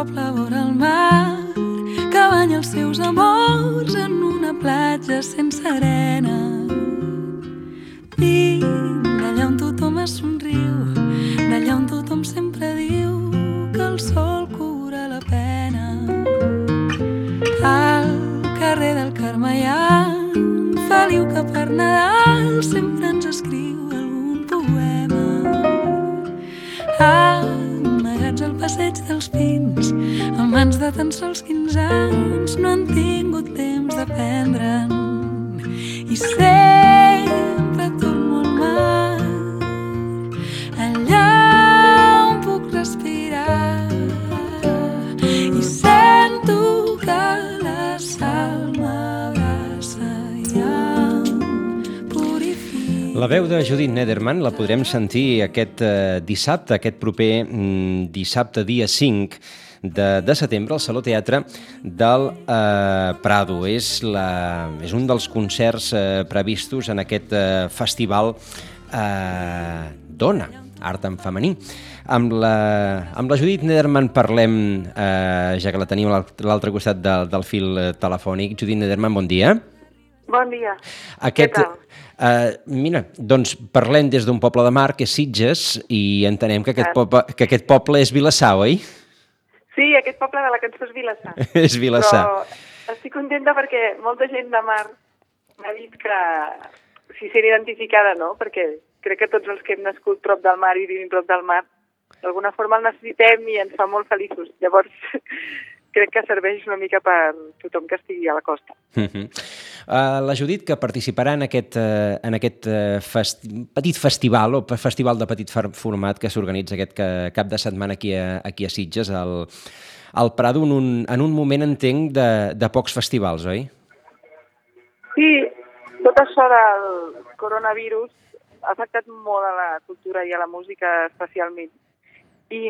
poble vora el mar que banya els seus amors en una platja sense arena. Vinc d'allà on tothom es somriu, d'allà on tothom sempre diu que el sol cura la pena. Al carrer del Carme hi ha un Feliu que per Nadal sempre ens escriu algun poema. Amagats al passeig dels Pins, amb mans de tan sols 15 anys, no han tingut temps d'aprendre'n. I sempre torno al mar, allà on puc respirar, i sento que la sal m'abraça i em purifica. La veu de Judit Nederman la podrem sentir aquest dissabte, aquest proper dissabte, dia 5 de setembre, al Saló Teatre del Prado. És un dels concerts previstos en aquest festival Dona, art en femení. Amb la Judit Nederman parlem, ja que la tenim a l'altre costat del fil telefònic. Judit Nederman, bon dia. Bon dia. Què tal? Mira, doncs parlem des d'un poble de mar, que és Sitges, i entenem que aquest poble és Vilassar, oi? Sí, aquest poble de la cançó és Vilassar. És Vilassar. Però estic contenta perquè molta gent de mar m'ha dit que s'hi sent identificada, no? Perquè crec que tots els que hem nascut prop del mar i vivim prop del mar, d'alguna forma el necessitem i ens fa molt feliços. Llavors, crec que serveix una mica per tothom que estigui a la costa. La Judit, que participarà en aquest petit festival, o festival de petit format que s'organitza aquest cap de setmana aquí a Sitges, al Prado, en un moment, entenc, de pocs festivals, oi? Sí, tot això del coronavirus ha afectat molt a la cultura i a la música especialment. I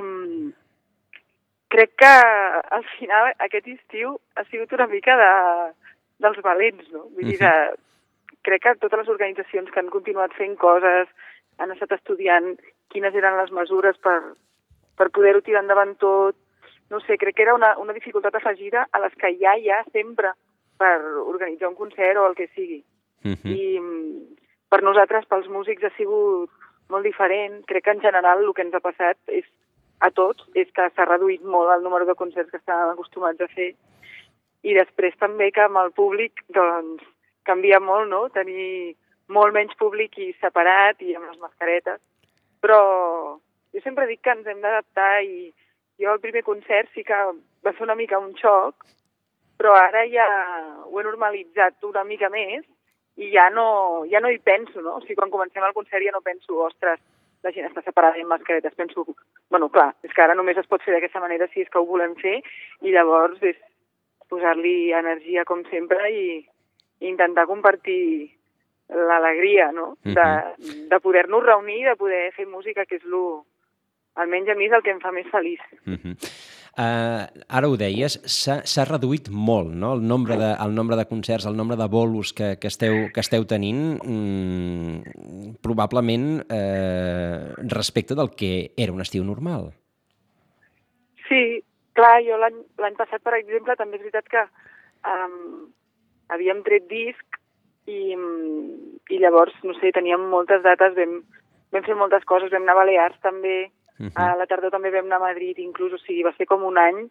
crec que al final aquest estiu ha sigut una mica dels valents, no? Vull dir que crec que totes les organitzacions que han continuat fent coses han estat estudiant quines eren les mesures per poder-ho tirar endavant tot. No sé, crec que era una dificultat afegida a les que ja hi ha sempre per organitzar un concert o el que sigui. I per nosaltres, pels músics, ha sigut molt diferent. Crec que en general el que ens ha passat a tots és que s'ha reduït molt el número de concerts que estàvem acostumats a fer. I després també que amb el públic doncs canvia molt, no? Tenir molt menys públic i separat i amb les mascaretes. Però jo sempre dic que ens hem d'adaptar i jo el primer concert sí que va ser una mica un xoc, però ara ja ho he normalitzat una mica més i ja no hi penso, no? O sigui, quan comencem el concert ja no penso, ostres, la gent està separada i amb mascaretes. Penso, bueno, clar, és que ara només es pot fer d'aquesta manera si és que ho volem fer i llavors és posar-li energia com sempre i intentar compartir l'alegria, no? De poder-nos reunir, de poder fer música, que és almenys a mi és el que em fa més feliç. Ara ho deies, s'ha reduït molt, no? El nombre de concerts, el nombre de bolos que esteu tenint, probablement respecte del que era un estiu normal. Sí, clar, jo l'any passat, per exemple, també és veritat que havíem tret disc i llavors, no sé, teníem moltes dates, vam fer moltes coses, vam anar a Balears també, a la tardor també vam anar a Madrid, inclús, o sigui, va ser com un any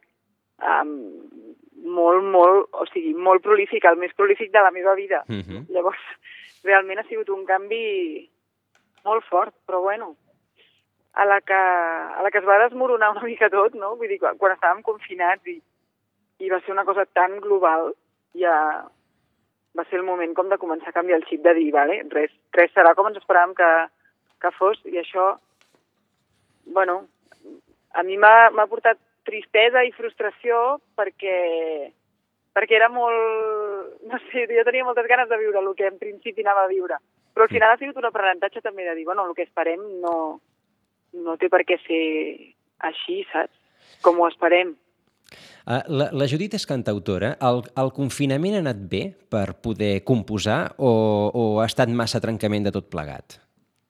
molt prolífic, el més prolífic de la meva vida. Llavors, realment ha sigut un canvi molt fort, però bueno, a la que es va desmoronar una mica tot, no? Vull dir, quan estàvem confinats i va ser una cosa tan global, ja va ser el moment com de començar a canviar el xip de dir, vale, res serà com ens esperàvem que fos, i això, bueno, a mi m'ha portat tristesa i frustració perquè era molt, no sé, jo tenia moltes ganes de viure el que en principi anava a viure, però al final ha sigut un aprenentatge també de dir, bueno, el que esperem no té per què ser així, saps? Com ho esperem. La Judit és cantautora. El confinament ha anat bé per poder composar o ha estat massa trencament de tot plegat?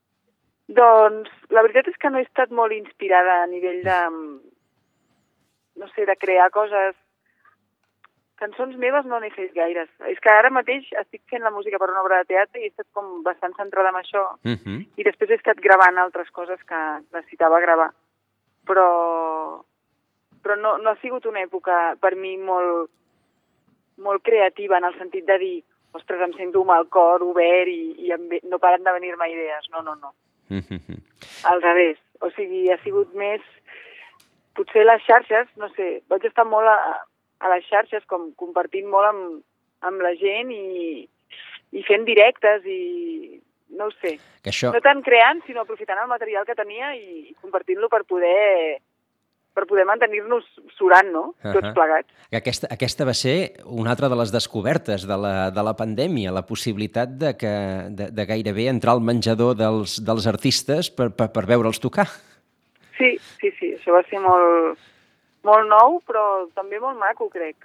Doncs la veritat és que no he estat molt inspirada a nivell no sé, de crear coses. Cançons meves no n'he fet gaires. És que ara mateix estic fent la música per una obra de teatre i he estat com bastant centrada en això. I després he estat gravant altres coses que necessitava gravar. Però no ha sigut una època per mi molt creativa en el sentit de dir, ostres, em sento amb el cor obert i no paren de venir-me idees. No. Al revés. O sigui, ha sigut més... Potser les xarxes, no sé, vaig estar molt a les xarxes, com compartint molt amb la gent i fent directes i no ho sé. Això... No tant creant, sinó aprofitant el material que tenia i compartint-lo per poder mantenir-nos surant, no? Tots plegats. Aquesta va ser una altra de les descobertes de la pandèmia, la possibilitat de gairebé entrar al menjador dels artistes per veure'ls tocar. Sí, això va ser molt nou, però també molt maco, crec.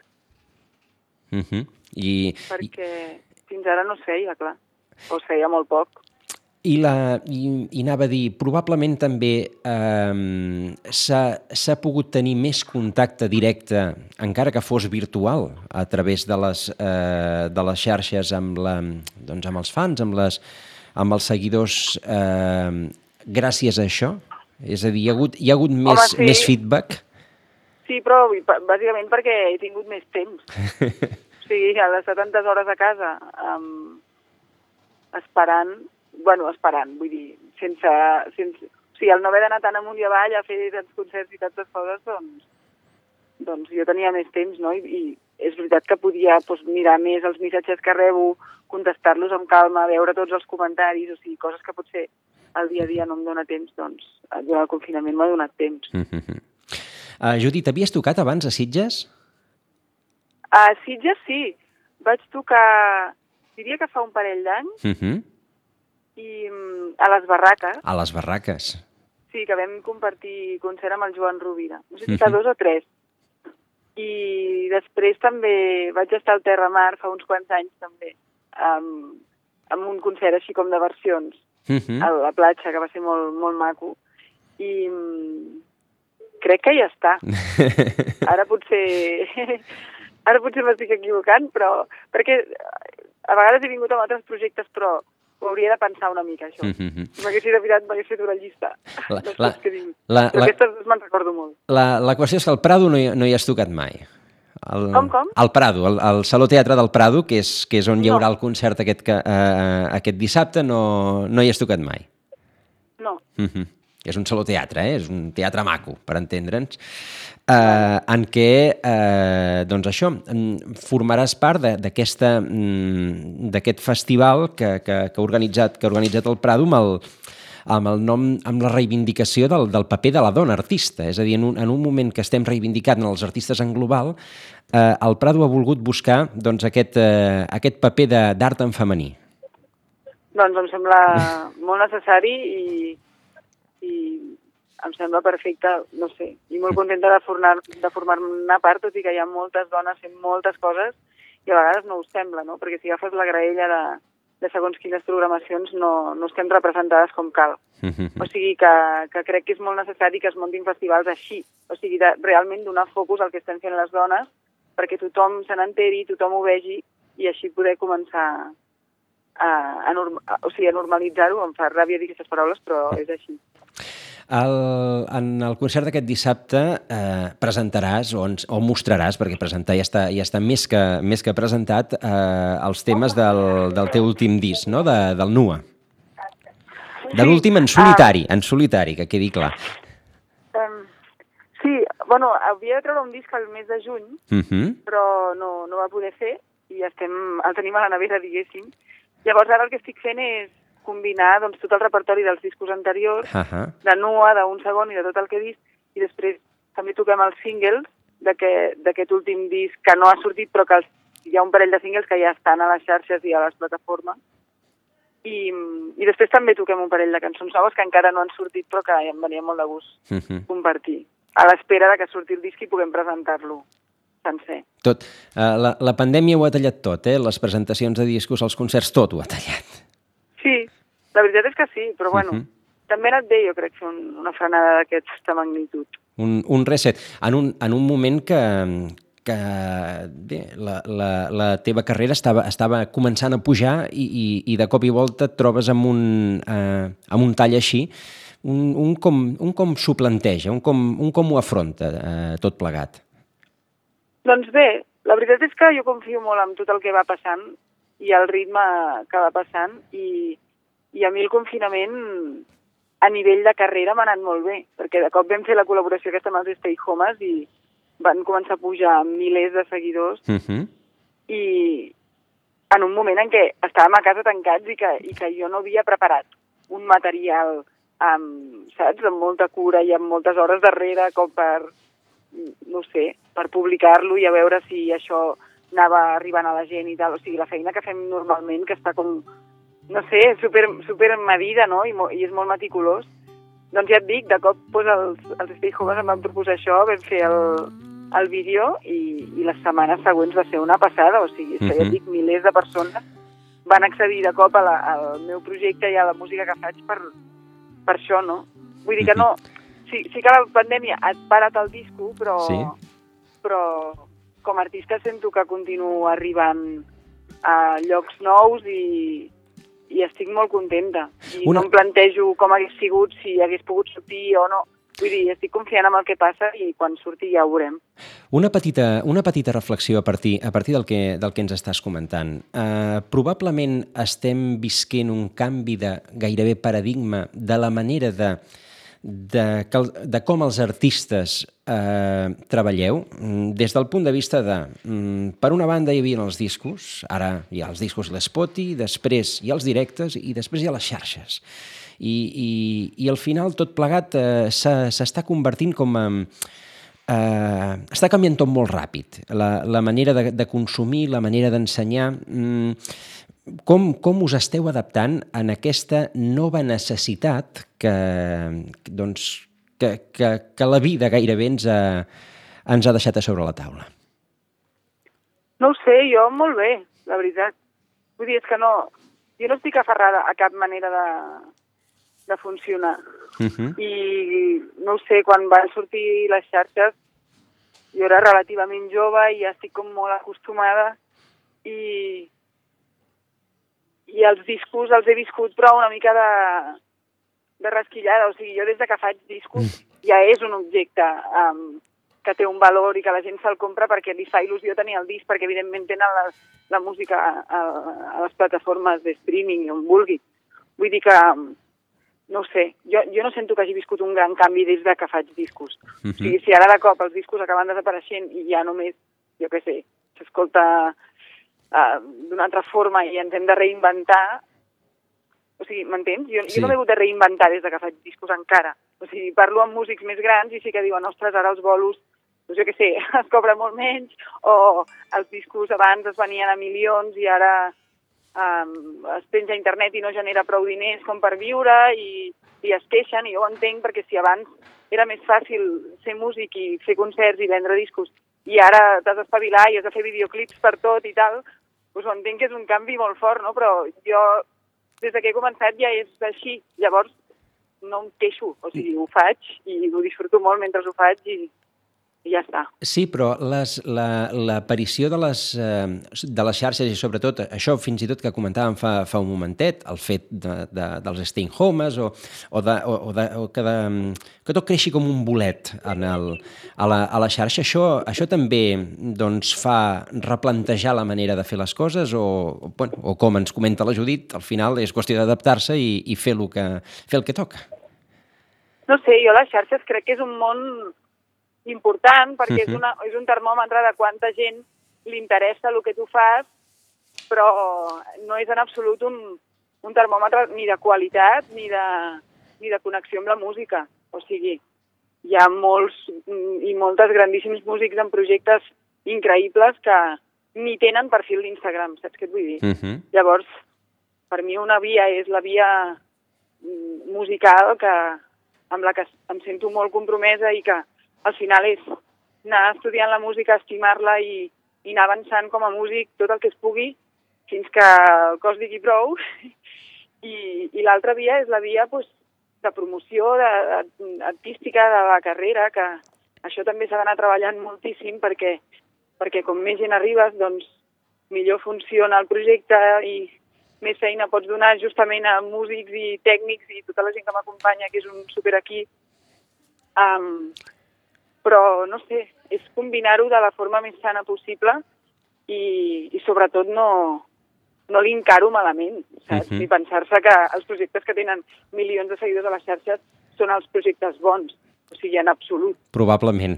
Perquè fins ara no es feia, clar. O es feia molt poc. I anava a dir, probablement també s'ha pogut tenir més contacte directe, encara que fos virtual, a través de les xarxes amb els fans, amb els seguidors, gràcies a això? És a dir, hi ha hagut més feedback? Sí, però bàsicament perquè he tingut més temps. O sigui, a les 70 hores a casa, esperant, vull dir, sense... O sigui, al no haver d'anar tan amunt i avall a fer tants concerts i tantes coses, doncs jo tenia més temps, no? I és veritat que podia mirar més els missatges que rebo, contestar-los amb calma, veure tots els comentaris, o sigui, coses que potser el dia a dia no em dóna temps, doncs durant el confinament m'ha donat temps. Judit, havies tocat abans a Sitges? A Sitges sí. Vaig tocar, diria que fa un parell d'anys, i a les Barraques. A les Barraques. Sí, que vam compartir concert amb el Joan Rovira. No sé si fa 2 o 3. I després també vaig estar al Terramar fa uns quants anys també, amb un concert així com de versions. A la platja, que va ser molt, molt maco. I crec que ja està. Ara potser m'estic equivocant, però perquè a vegades he vingut amb altres projectes, però ho hauria de pensar una mica, això. Si m'hagués fet una llista. Però aquestes me'n recordo molt. La qüestió és que al Prado no hi has tocat mai. Com? Al Prado, al Saló Teatre del Prado, que és on hi haurà el concert aquest dissabte, no hi has tocat mai. No. És un saló teatre, és un teatre maco, per entendre'ns, en què, doncs això, formaràs part d'aquest festival que ha organitzat el Prado amb la reivindicació del paper de la dona artista. És a dir, en un moment que estem reivindicant els artistes en global, el Prado ha volgut buscar aquest paper d'art en femení. Doncs em sembla molt necessari i em sembla perfecte, no sé, i molt contenta de formar-ne part, tot i que hi ha moltes dones fent moltes coses i a vegades no ho sembla, no? Perquè si agafes la graella de segons quines programacions no estem representades com cal. O sigui que crec que és molt necessari que es muntin festivals així, o sigui, realment donar focus al que estem fent les dones perquè tothom se n'enteri, tothom ho vegi i així poder començar a normalitzar-ho. Em fa ràbia dir aquestes paraules, però és així. En el concert d'aquest dissabte presentaràs o mostraràs, perquè presentar ja està més que presentat, els temes del teu últim disc, no? Del Nua. De l'últim en solitari, que quedi clar. Sí, bueno, havia de treure un disc al mes de juny, però no va poder fer i el tenim a la nevera, diguéssim. Llavors ara el que estic fent és combinar tot el repertori dels discos anteriors, de Nua, d'un segon i de tot el que he vist, i després també toquem els singles d'aquest últim disc que no ha sortit, però que hi ha un parell de singles que ja estan a les xarxes i a les plataformes. I després també toquem un parell de cançons noves que encara no han sortit, però que em venia molt de gust compartir, a l'espera que surti el disc i puguem presentar-lo sencer. Tot. La pandèmia ho ha tallat tot, les presentacions de discos, els concerts, tot ho ha tallat. Sí, la veritat és que sí, però bueno, també ha anat bé, jo crec, fer una frenada d'aquesta magnitud. Un reset. En un moment que bé, la teva carrera estava començant a pujar i de cop i volta et trobes amb un tall així, com s'ho planteja, com ho afronta tot plegat? Doncs bé, la veritat és que jo confio molt en tot el que va passant i el ritme que va passant i a mi el confinament a nivell de carrera m'ha anat molt bé, perquè de cop vam fer la col·laboració aquesta amb els Stay Homes i van començar a pujar milers de seguidors i en un moment en què estàvem a casa tancats i que jo no havia preparat un material saps, amb molta cura i amb moltes hores darrere com per, no sé, per publicar-lo i a veure si això anava arribant a la gent i tal. O sigui, la feina que fem normalment, que està com, no sé, super medida, no? I és molt meticulós. Doncs ja et dic, de cop els Stay Homes em van proposar això, vam fer el vídeo i les setmanes següents va ser una passada. O sigui, ja et dic, milers de persones van accedir de cop al meu projecte i a la música que faig per això, no? Vull dir que no... Sí que la pandèmia ha parat el disco, però com a artista sento que continuo arribant a llocs nous i estic molt contenta. I no em plantejo com hagués sigut, si hagués pogut sortir o no. Vull dir, estic confiant en el que passa i quan surti ja ho veurem. Una petita reflexió a partir del que ens estàs comentant. Probablement estem visquent un canvi de gairebé paradigma de la manera de com els artistes treballeu, des del punt de vista de, per una banda hi havia els discos, ara hi ha els discos l'Spotty, després hi ha els directes i després hi ha les xarxes. I al final tot plegat s'està convertint com a... està canviant tot molt ràpid, la manera de consumir, la manera d'ensenyar. Com us esteu adaptant en aquesta nova necessitat que la vida gairebé ens ha deixat a sobre la taula? No ho sé, jo molt bé, la veritat. Vull dir, és que jo no estic aferrada a cap manera de funcionar. I no ho sé, quan van sortir les xarxes jo era relativament jove i ja estic com molt acostumada i els discos els he viscut però una mica de rasquillada. O sigui, jo des que faig discos ja és un objecte que té un valor i que la gent se'l compra perquè li fa il·lusió tenir el disc, perquè evidentment tenen la música a les plataformes de streaming on vulgui. Vull dir que, no ho sé, jo no sento que hagi viscut un gran canvi des que faig discos. O sigui, si ara de cop els discos acaben desapareixent i ja només, jo què sé, s'escolta d'una altra forma i ens hem de reinventar, o sigui, m'entens? Jo no m'he hagut de reinventar des que faig discos encara. O sigui, parlo amb músics més grans i sí que diuen, ostres, ara els bolos, doncs jo què sé, es cobra molt menys, o els discos abans es venien a milions i ara es penja a internet i no genera prou diners com per viure i es queixen, i jo ho entenc, perquè si abans era més fàcil ser músic i fer concerts i vendre discos i ara t'has d'espavilar i has de fer videoclips per tot i tal, doncs ho entenc que és un canvi molt fort, no? Però jo, des que he començat, ja és així. Llavors, no em queixo, o sigui, ho faig i ho disfruto molt mentre ho faig i ja està. Sí, però l'aparició de les xarxes i sobretot això fins i tot que comentàvem fa un momentet, el fet dels Stay Homes o que tot creixi com un bolet a la xarxa, això també doncs, fa replantejar la manera de fer les coses o com ens comenta la Judit, al final és qüestió d'adaptar-se i fer el que toca. No sé, jo les xarxes crec que és un món important perquè és un termòmetre de quanta gent li interessa el que tu fas, però no és en absolut un termòmetre ni de qualitat ni de connexió amb la música. O sigui, hi ha molts i moltes grandíssims músics en projectes increïbles que ni tenen perfil d'Instagram, saps què et vull dir? Llavors, per mi una via és la via musical amb la que em sento molt compromesa i que al final és anar estudiant la música, estimar-la i anar avançant com a músic tot el que es pugui fins que el cos digui prou. I l'altra via és la via de promoció artística de la carrera, que això també s'ha d'anar treballant moltíssim perquè com més gent arribes, doncs millor funciona el projecte i més feina pots donar justament a músics i tècnics i tota la gent que m'acompanya, que és un superequip. Però, no sé, és combinar-ho de la forma més sana possible i sobretot no l'encaro malament, saps? I pensar-se que els projectes que tenen milions de seguidors a les xarxes són els projectes bons, o sigui, en absolut. Probablement.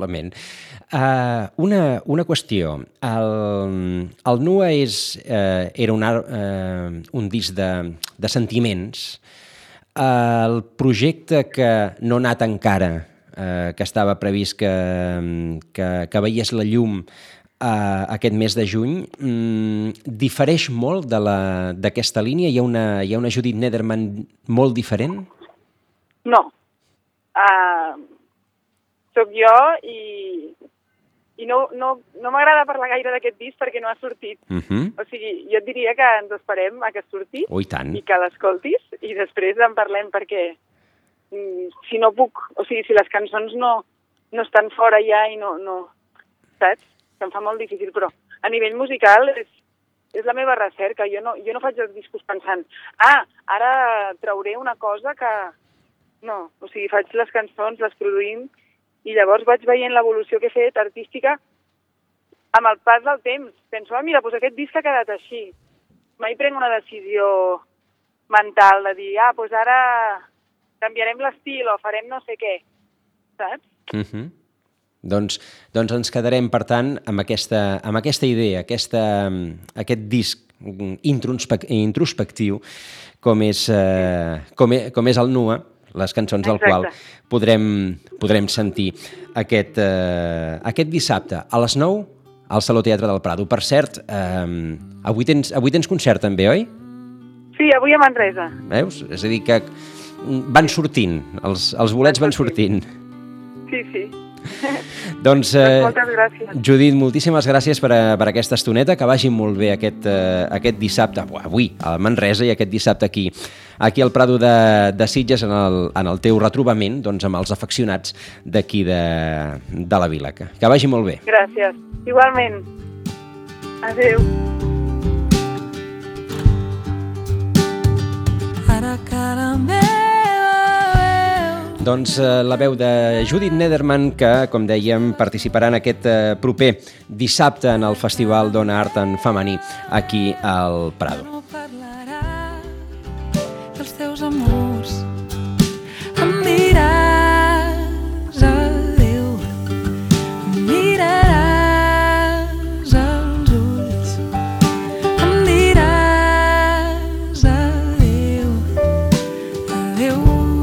Una qüestió. El Nua era un disc de sentiments. El projecte que no ha anat encara, que estava previst que veiés la llum aquest mes de juny, difereix molt d'aquesta línia? Hi ha una Judit Nederman molt diferent? No. Soc jo i no m'agrada parlar gaire d'aquest disc perquè no ha sortit. O sigui, jo et diria que ens esperem a que surti i que l'escoltis i després en parlem perquè si no puc, o sigui, si les cançons no estan fora ja i no saps? Se'm fa molt difícil, però a nivell musical és la meva recerca. Jo no faig els discos pensant ara trauré una cosa que... No, o sigui, faig les cançons, les produïm i llavors vaig veient l'evolució que he fet artística amb el pas del temps. Penso, mira, doncs aquest disc ha quedat així. Mai prenc una decisió mental de dir, doncs ara canviarem l'estil o farem no sé què, saps? Doncs ens quedarem, per tant, amb aquesta idea, aquest disc introspectiu com és el Nua, les cançons del qual podrem sentir aquest dissabte a les 9 al Saló Teatre del Prado. Per cert, avui tens concert també, oi? Sí, avui a Manresa. Veus? És a dir, que van sortint, els bolets van sortint. Sí. Doncs, moltes gràcies. Judit, moltíssimes gràcies per aquesta estoneta, que vagi molt bé aquest dissabte, avui a Manresa i aquest dissabte aquí al Prado de Sitges en el teu retrobament doncs, amb els afeccionats d'aquí de la vila. Que vagi molt bé. Gràcies. Igualment. Adéu. Ara cara meva. Doncs la veu de Judit Nederman, que, com dèiem, participarà en aquest proper dissabte en el Festival Dona Art en Femení aquí al Prado. No parlarà dels teus amors, em diràs adéu, em miraràs als ulls, em diràs adéu, adéu.